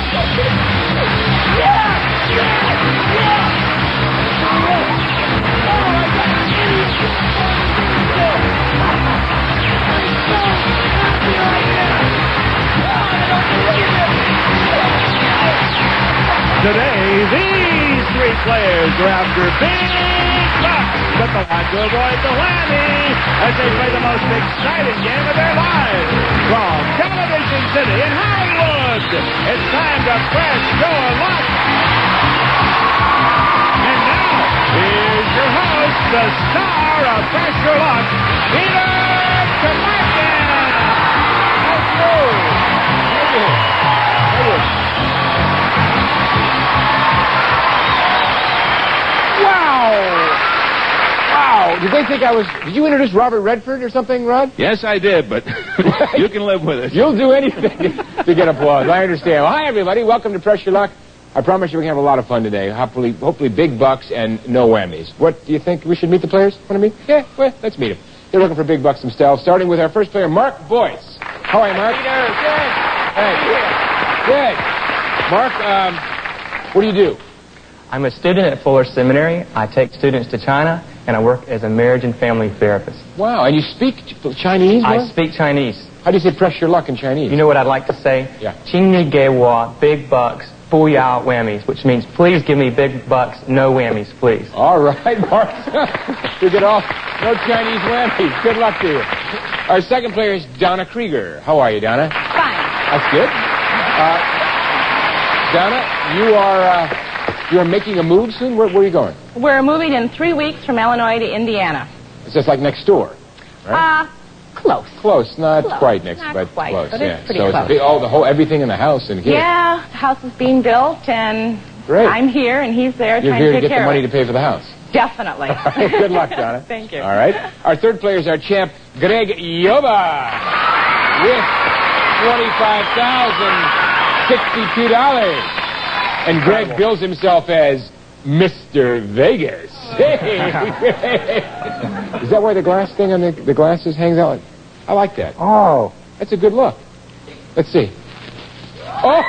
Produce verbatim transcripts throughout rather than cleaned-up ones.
Today, these three players are after big bucks, but the want to avoid the whammy as they play the most exciting game of their lives. From Television City in Hollywood, it's time to press your luck. And now, here's your host, the star of Press Your Luck, Peter Tomarken. Thank you. Thank you. Thank you. Wow! Did they think I was... Did you introduce Robert Redford or something, Rod? Yes, I did, but you can live with it. You'll do anything to get applause. I understand. Well, hi, everybody. Welcome to Press Your Luck. I promise you we can have a lot of fun today. Hopefully, hopefully big bucks and no whammies. What, do you think we should meet the players? Want to meet? Yeah, well, let's meet them. They're looking for big bucks themselves, starting with our first player, Mark Boyce. How are you, Mark? Peter, good. Hey. Good. Mark, um, what do you do? I'm a student at Fuller Seminary. I take students to China, and I work as a marriage and family therapist. Wow, and you speak ch- Chinese, Mark? I speak Chinese. How do you say press your luck in Chinese? You know what I'd like to say? Yeah. 请你给我 big bucks, 不要 whammies, which means please give me big bucks, no whammies, please. All right, Mark. You get off. No Chinese whammies. Good luck to you. Our second player is Donna Krieger. How are you, Donna? Fine. That's good. Uh, Donna, you are... Uh, You're making a move soon? Where, where are you going? We're moving in three weeks from Illinois to Indiana. It's just like next door, right? Uh, close. Close, not Close. quite next, Not but quite, close. but it's yeah. pretty so close. it's big, all the whole everything in the house and here. Yeah, the house is being built, and Great. I'm here, and he's there You're trying here to to take get care the money of to it. pay for the house. Definitely. All right, good luck, Donna. Thank you. All right. Our third player is our champ, Greg Yoba, with twenty-five thousand sixty-two dollars. And Greg bills himself as Mister Vegas. Hey. Is that why the glass thing on the, the glasses hangs out? I like that. Oh. That's a good look. Let's see. Oh!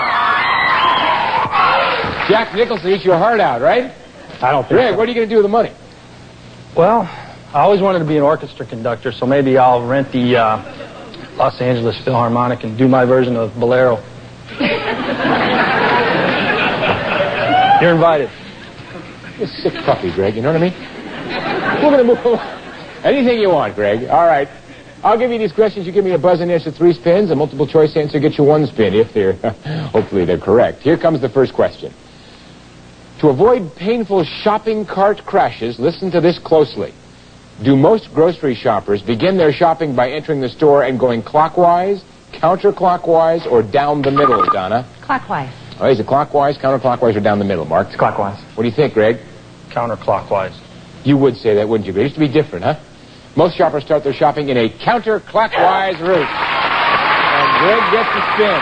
Jack Nicholson eats your heart out, right? I don't think Greg, so. what are you going to do with the money? Well, I always wanted to be an orchestra conductor, so maybe I'll rent the uh, Los Angeles Philharmonic and do my version of Bolero. You're invited. You're a sick puppy, Greg, you know what I mean? We're going to move on. Anything you want, Greg. All right. I'll give you these questions. You give me a buzz and answer three spins. A multiple choice answer gets you one spin if they're, hopefully they're correct. Here comes the first question. To avoid painful shopping cart crashes, listen to this closely. Do most grocery shoppers begin their shopping by entering the store and going clockwise, counterclockwise, or down the middle, Donna? Clockwise. Oh, is it clockwise, counterclockwise, or down the middle, Mark? It's clockwise. What do you think, Greg? Counterclockwise. You would say that, wouldn't you? But it used to be different, huh? Most shoppers start their shopping in a counterclockwise route. And Greg gets the spin.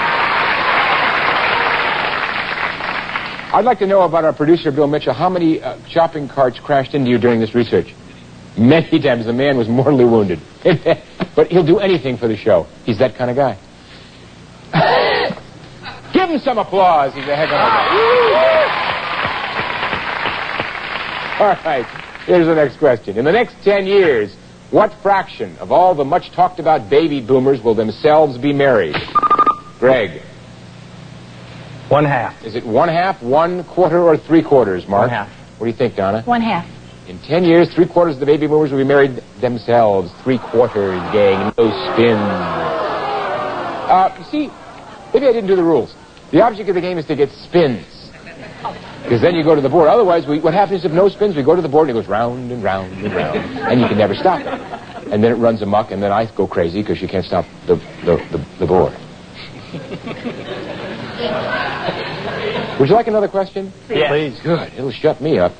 I'd like to know about our producer, Bill Mitchell. How many uh, shopping carts crashed into you during this research? Many times. The man was mortally wounded. But he'll do anything for the show. He's that kind of guy. Give him some applause. He's a heck of a guy. All right. Here's the next question. In the next ten years, what fraction of all the much talked about baby boomers will themselves be married? Greg. One half. Is it one half, one quarter, or three quarters, Mark? One half. What do you think, Donna? One half. In ten years, three quarters of the baby boomers will be married themselves. Three quarters, gang. No spins. Uh, you see, maybe I didn't do the rules. The object of the game is to get spins. Because then you go to the board. Otherwise, we, what happens if no spins? We go to the board and it goes round and round and round. And you can never stop it. And then it runs amok, and then I go crazy because you can't stop the, the, the, the board. Would you like another question? Yes. Please. Good. It'll shut me up.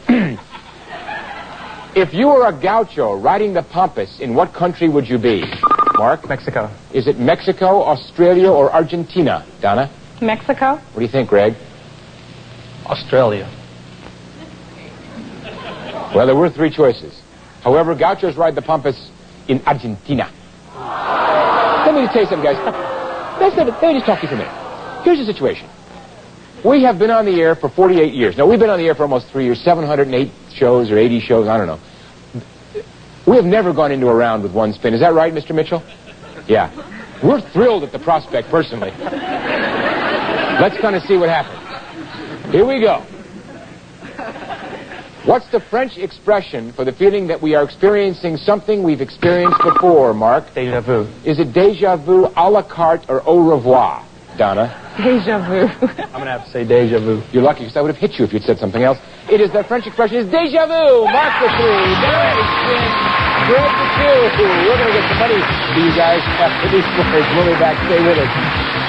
If you were a gaucho riding the pampas, in what country would you be? Mark? Mexico. Is it Mexico, Australia, or Argentina? Donna? Mexico. What do you think, Greg? Australia. Well, there were three choices. However, gauchos ride the pampas in Argentina. Let me just tell you something, guys. Let's, let me just talk to you for a minute. Here's the situation. We have been on the air for forty-eight years. No, we've been on the air for almost three years, seven hundred eight shows or eighty shows, I don't know. We have never gone into a round with one spin. Is that right, Mister Mitchell? Yeah. We're thrilled at the prospect, personally. Let's kind of see what happens. Here we go. What's the French expression for the feeling that we are experiencing something we've experienced before, Mark? Déjà vu. Is it déjà vu, a la carte, or au revoir, Donna? Deja vu. I'm going to have to say deja vu. You're lucky, because I would have hit you if you'd said something else. It is, the French expression is déjà vu. Mark the three. Donna the spin. Greg the two. We're going to get some money to you guys after these words. We'll be back. Stay with us.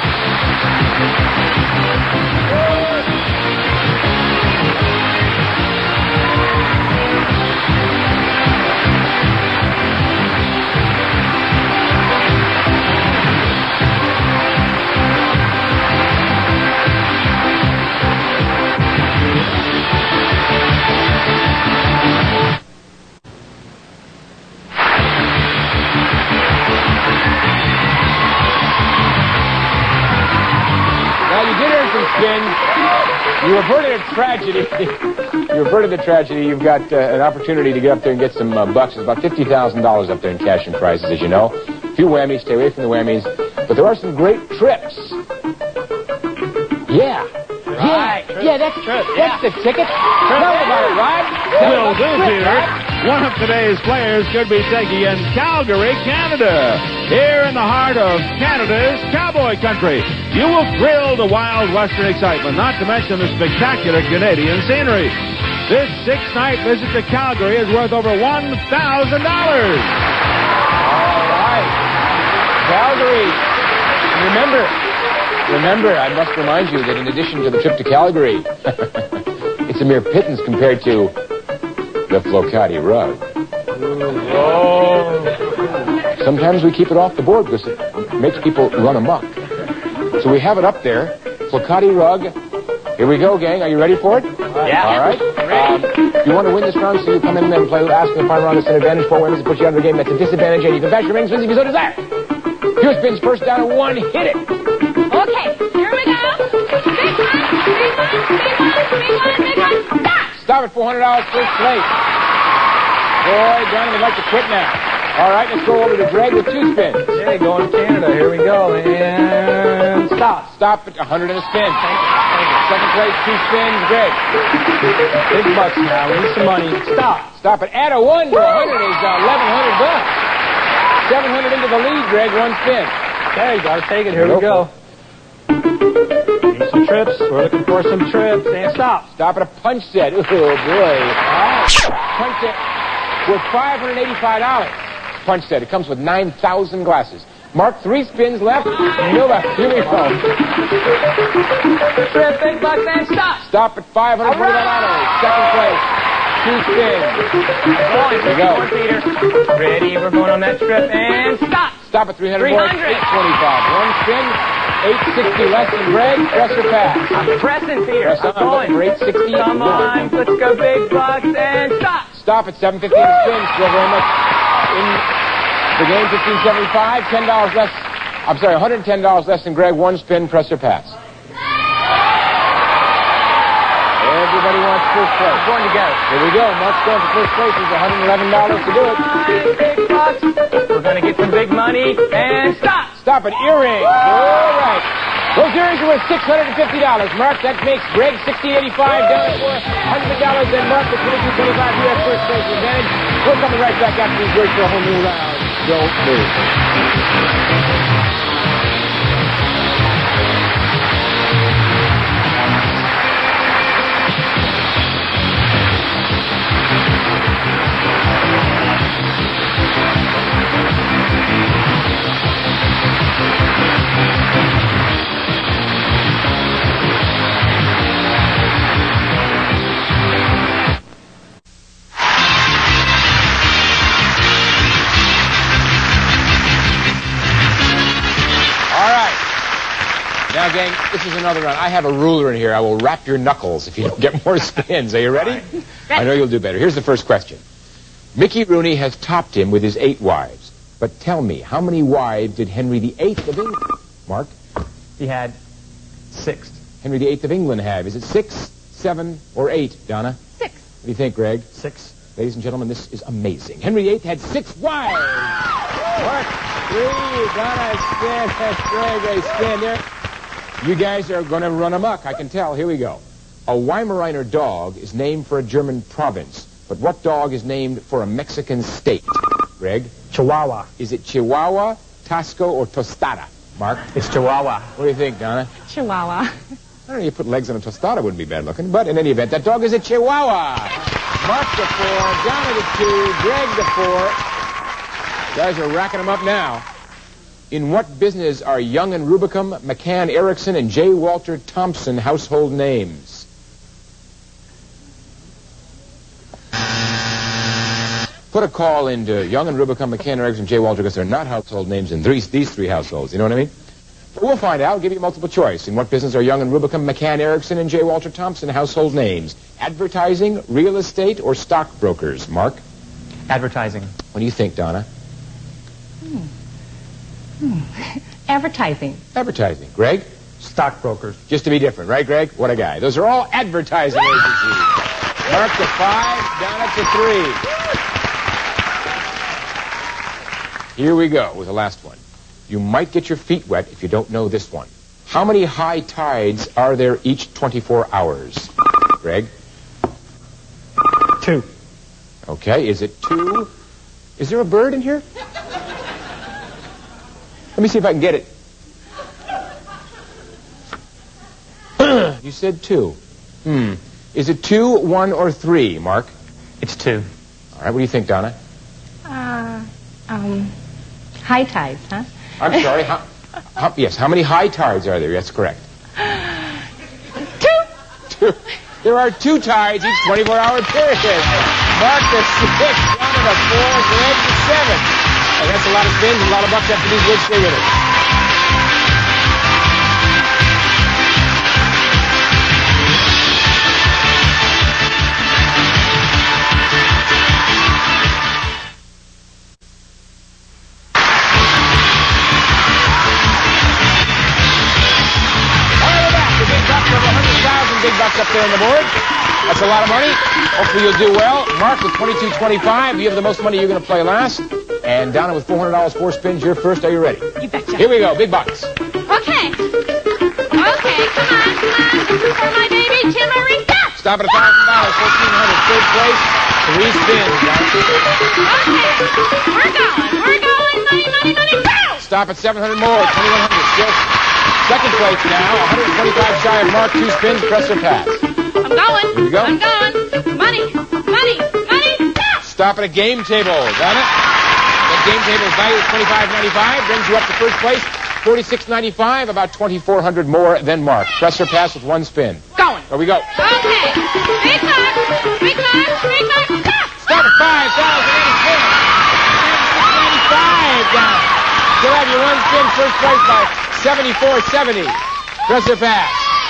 You averted a tragedy. You averted the tragedy. You've got uh, an opportunity to get up there and get some uh, bucks. It's about fifty thousand dollars up there in cash and prizes, as you know. A few whammies. Stay away from the whammies. But there are some great trips. Yeah. Right. Yeah, yeah, that's, Trip, that's yeah. the ticket. Tell them about it, Rod. Tell Will them do, about the trip, Peter. Rod. One of today's players could be taking in Calgary, Canada. Here in the heart of Canada's cowboy country. You will thrill the wild western excitement, not to mention the spectacular Canadian scenery. This six-night visit to Calgary is worth over one thousand dollars. All right. Calgary. Remember, remember, I must remind you that in addition to the trip to Calgary, it's a mere pittance compared to the Flocati rug. Oh. Sometimes we keep it off the board because it makes people run amok. So we have it up there. Flocati rug. Here we go, gang. Are you ready for it? Yeah. All right. Um, if you want to win this round, so you come in and play Ask the Final Round. It's an advantage. Four women to put you out of the game. That's a disadvantage, and you can bash your rings if you so desire. Two spins, first down and one. Hit it. Okay, here we go. Big one, big one, big one, big one, big one. Stop! Stop at four hundred dollars first place. Boy, Johnny would like to quit now. All right, let's go over to Greg with two spins. Okay, going to Canada. Here we go. And stop. Stop at one hundred and a spin. Second place, two spins, Greg. Big bucks now. We need some money. Stop. Stop it. Add a one to one hundred is uh, eleven hundred bucks. seven hundred into the lead, Greg. One spin. Okay, gotta take it. Here we go. Need some trips. We're looking for some trips. And stop. Stop at a punch set. Oh, boy. Punch set worth five hundred eighty-five dollars. Punch set. It comes with nine thousand glasses. Mark, three spins left. No left. Here we go. Trip, big bucks, and stop. Stop at five hundred forty-five dollars. Second place. Two spins. Going, Here we go. Peter. Ready, we're going on that trip, and stop. Stop at three hundred. three hundred. eight twenty-five. One spin. eight sixty less than Greg. Press or pass? I'm pressing, Peter. Press on. I'm going. For eight sixty. Come on, let's go big bucks, and stop. Stop at seven fifty in the spin. Still very much in the game. fifteen seventy-five. ten dollars less. I'm sorry, one hundred ten dollars less than Greg. One spin. Press or pass? Everybody wants first place. We're going together. Here we go. Mark's going for first place. He's one hundred eleven dollars to do it. Big bucks. We're going to get some big money, and stop. Stop at earrings. All right. Those earrings are worth six hundred fifty dollars. Mark, that makes Greg sixteen eighty-five down for one hundred dollars. And Mark, the twenty-two twenty-five U S first place advantage. We're coming right back after these words for a whole new round. Don't move. Now, gang, this is another round. I have a ruler in here. I will wrap your knuckles if you don't get more spins. Are you ready? Ready. I know you'll do better. Here's the first question. Mickey Rooney has topped him with his eight wives. But tell me, how many wives did Henry the Eighth of England? Mark? He had six. Henry the Eighth of England have? Is it six, seven, or eight, Donna? Six. What do you think, Greg? Six. Ladies and gentlemen, this is amazing. Henry the Eighth had six wives. Mark, three. Donna, spin. Greg, a spin there. You guys are going to run amok, I can tell. Here we go. A Weimaraner dog is named for a German province, but what dog is named for a Mexican state? Greg? Chihuahua. Is it Chihuahua, Tasco, or Tostada? Mark? It's Chihuahua. What do you think, Donna? Chihuahua. I don't know, you put legs on a tostada wouldn't be bad looking, but in any event, that dog is a Chihuahua. Mark the four, Donna the two, Greg the four. Guys are racking them up now. In what business are Young and Rubicam, McCann Erickson, and J. Walter Thompson household names? Put a call into Young and Rubicam, McCann Erickson, J. Walter, because they're not household names in these, these three households. You know what I mean? But we'll find out. I'll give you multiple choice. In what business are Young and Rubicam, McCann Erickson, and J. Walter Thompson household names? Advertising, real estate, or stockbrokers? Mark? Advertising. What do you think, Donna? Hmm. Hmm. Advertising. Advertising. Greg? Stockbrokers. Just to be different, right, Greg? What a guy. Those are all advertising agencies. Mark to five, Donna to three. Here we go with the last one. You might get your feet wet if you don't know this one. How many high tides are there each twenty-four hours? Greg? Two. Okay, is it two? Is there a bird in here? Let me see if I can get it. You said two. Hmm. Is it two, one, or three, Mark? It's two. All right, what do you think, Donna? Uh, um, high tides, huh? I'm sorry, how, how, yes, how many high tides are there? That's correct. Two. Two. There are two tides each twenty-four hour period. Mark the six, Donna the four, Greg the seven. And that's a lot of spins and a lot of bucks after these words. Stay with us. Big bucks up there on the board. That's a lot of money. Hopefully you'll do well. Mark with twenty-two twenty-five. You have the most money. You're going to play last. And Donna with four hundred dollars, four spins. You're first. Are you ready? You betcha. Here we go. Big bucks. Okay. Okay, come on, come on. For my baby, Timmery. Stop at one thousand dollars, fourteen hundred dollars. Third place. Three spins. Okay. We're going. We're going. Money, money, money. Go! Stop at seven hundred more. twenty-one hundred. Still second place now. one hundred twenty-five shy of Mark. Two spins. Press or pass. I'm going. Here we go. I'm going. Money, money, money. Go! Stop at a game table. Got it? That game table's value is twenty-five ninety-five. Brings you up to first place. forty-six ninety-five. About twenty-four hundred more than Mark. Press or pass with one spin. Going. There we go. Okay. Big bucks, big bucks, big bucks. Go! Stop at five thousand eighty-six. ninety-five down. Still have your one spin. First place by seventy-four seventy. Press or pass.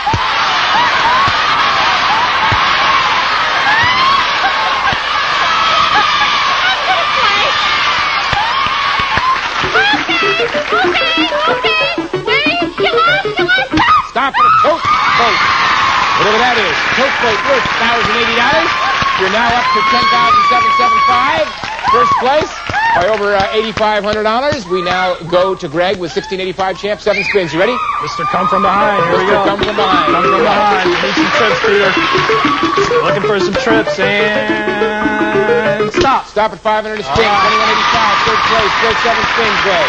Okay, okay. Wait, come on, come on, stop! Stop at a Coke boat. Whatever that is. Coke boat worth one thousand eighty dollars. You're now up to ten thousand seven hundred seventy-five dollars. First place by over uh, eight thousand five hundred dollars. We now go to Greg with sixteen eighty-five champ. Seven spins. You ready? Mister Come From Behind. Here we Mister go. Come From Behind. Come From Behind. Need some trips, Peter. Looking for some trips and stop. Stop at five hundred a spin. twenty-one eighty-five. Third place. Still seven spins, Greg.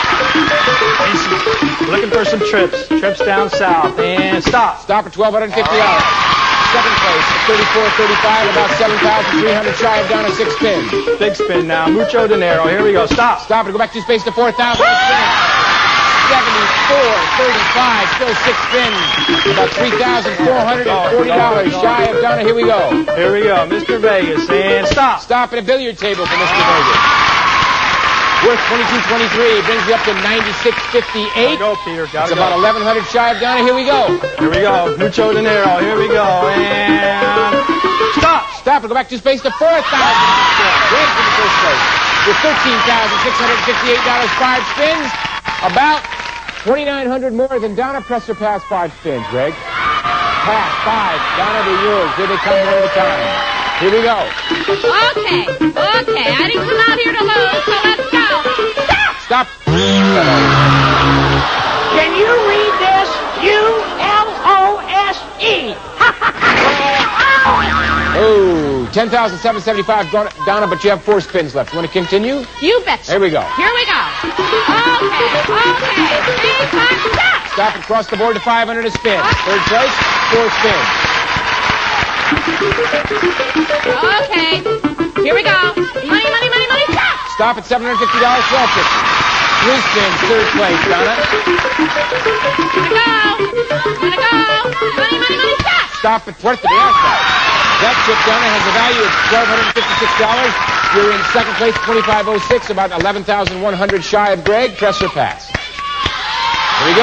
Looking for some trips. Trips down south and stop. Stop at twelve fifty dollars. Second place at thirty-four thirty-five. About seven thousand three hundred shy of down a six spin. Big spin now. Mucho dinero. Here we go. Stop. Stop it. Go back two space to four thousand. seventy-four thirty-five. Still six spins. About three thousand four hundred forty dollars shy of Donna. Here we go. Here we go. Mister Vegas and stop. Stop at a billiard table for Mister Vegas. Worth twenty-two twenty-three. Brings you up to ninety-six fifty-eight. Gotta go, Peter. Gotta It's go. about eleven hundred shy of Donna. Here we go. Here we go. Mucho dinero. Here we go. And stop. Stop it. Go back two space to four thousand. Greg's in the first place with thirteen thousand six hundred fifty-eight dollars. Five spins. About twenty-nine hundred more than Donna. Press or pass five spins, Greg. pass. Five. Donna, they're yours. Here they come one at a time. Here we go. Okay, okay. I didn't come out here to lose, so let's go. Stop. Can you read this? U L O S E. Oh, ten thousand seven hundred seventy-five, Donna, but you have four spins left. You want to continue? You betcha. Here we go. Here we go. Okay, okay. Big box, stop. Stop and cross the board to five hundred a spin. Third place, four spins. Okay. Here we go. Money, money, money, money, stop. Stop at seven hundred fifty dollars, twelve fifty. Three spins, third place, Donna. Gonna go. Gonna go. Money, money, money, stop. Stop at Puerto de Asa. That chip, Donna, has a value of twelve hundred fifty-six dollars. You're in second place, twenty-five oh six, about eleven thousand one hundred shy of Greg. Press or pass. Here we go.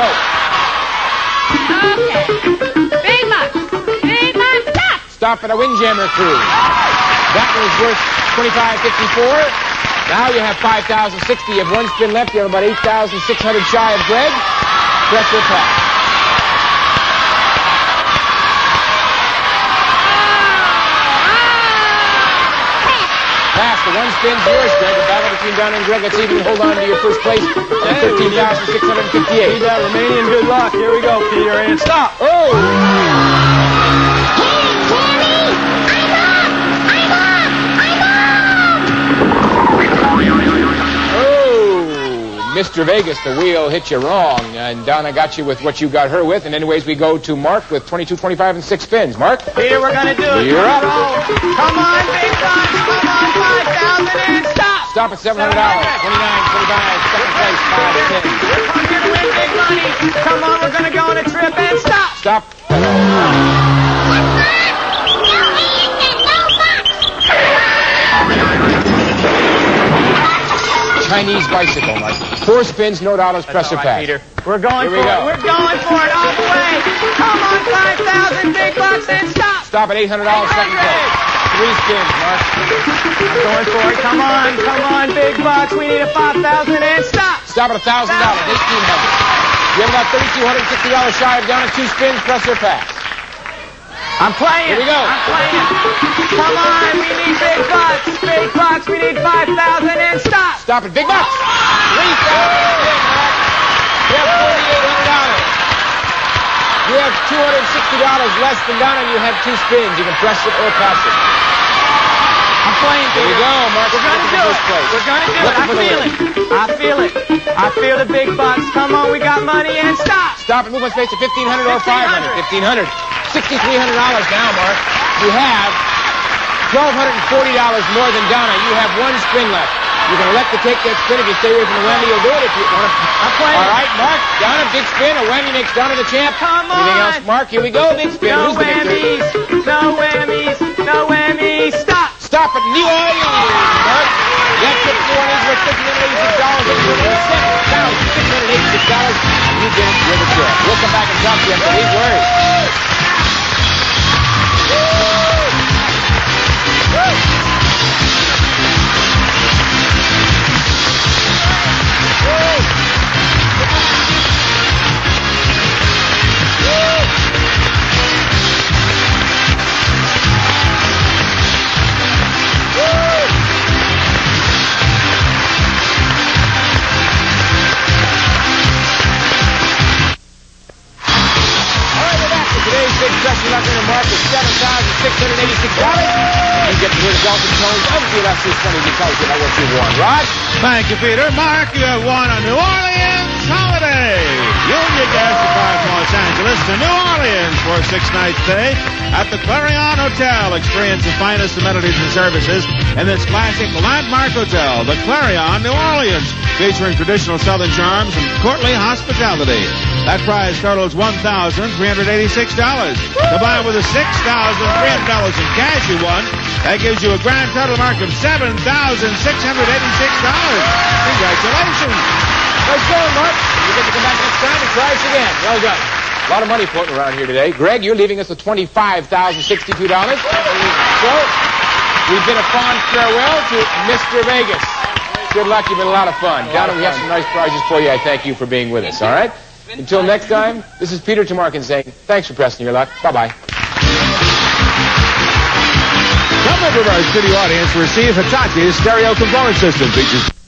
Okay. Big bucks. Big bucks, stop. Stop at a Windjammer Cruise. That one is worth twenty-five fifty-four. Now you have five thousand sixty. You have one spin left. You have about eight thousand six hundred shy of Greg. Press or pass. Pass. The one spin's yours, Greg. The battle between Donna and Greg. Let's see if you can hold on to your first place at thirteen thousand six hundred fifty-eight. Need that Romanian good luck. Here we go, Peter, and stop. Oh! Mister Vegas, the wheel hit you wrong, and Donna got you with what you got her with. And anyways, we go to Mark with twenty-two twenty-five and six spins. Mark? Peter, we're going to do it. You're up. Come on, big bucks. Come on, five thousand and stop. Stop at seven hundred dollars. twenty-nine twenty-five, second place, five ten. We're going to win big money. Come on, we're going to go on a trip and stop. Stop. Chinese bicycle, Mark. Four spins, no dollars, press or pass. Peter. We're going Here we for go. it. We're going for it all the way. Come on, five thousand big bucks and stop. Stop at eight hundred dollars, second place. Three spins, Mark. I'm going for it. Come on, come on, big bucks. We need a five thousand and stop. Stop at one thousand dollars, eighteen hundred dollars. You have about three thousand two hundred sixty dollars shy of down at two spins, press or pass. I'm playing. Here we go. I'm playing. Come on, we need big bucks. Big bucks. We need five thousand and stop. Stop it, big bucks. Three thousand. You have forty-eight hundred dollars. You have two hundred sixty dollars less than Donna, and you have two spins. You can press it or pass it. I'm playing. Here we go, Mark. We're gonna do it. Place. We're gonna do Looking it. I for the feel win. it. I feel it. I feel the big bucks. Come on, we got money and stop. Stop and move on space to fifteen hundred or five hundred. fifteen hundred. sixty-three hundred dollars now, Mark. You have twelve hundred forty dollars more than Donna. You have one spin left. You're going to let the take that spin. If you stay away from the whammy, you'll do it if you want to. I'm playing. All right, Mark. Donna, big spin. A whammy makes Donna the champ. Come on. Anything else, Mark? Here we go. Big spin. No Who's the victor? whammies. No whammies. No whammies. Stop. Stop at New Orleans, Mark. That trip to New Orleans worth six hundred eighty-six dollars. And you're seven thousand six hundred eighty-six dollars. You did it. You're the champ. We'll come back and talk to you after these words. Special luck in the market, seven thousand six hundred eighty-six dollars. You get to hear the Dalton tones of the Electric twenty because you know what you won. Rod? Thank you, Peter. Mark, you have won a New Orleans holiday. You'll be guest from Los Angeles to New Orleans for a six-night stay at the Clarion Hotel. Experience the finest amenities and services in this classic landmark hotel, the Clarion New Orleans, featuring traditional Southern charms and courtly hospitality. That prize totals one thousand three hundred eighty-six dollars. Combined with the six thousand three hundred dollars in cash you won, that gives you a grand total mark of seven thousand six hundred eighty-six dollars. Congratulations. Nice going, Mark. You get to come back next time and try us again. Well done. A lot of money floating around here today. Greg, you're leaving us with twenty-five thousand sixty-two dollars. So, we've been a fond farewell to Mister Vegas. Good luck. You've been a lot of fun. Donna, we have some nice prizes for you. I thank you for being with us, all right? Until next time, this is Peter Tomarkin saying, thanks for pressing your luck. Bye-bye. Some of our studio audience receive Hitachi's stereo component system features.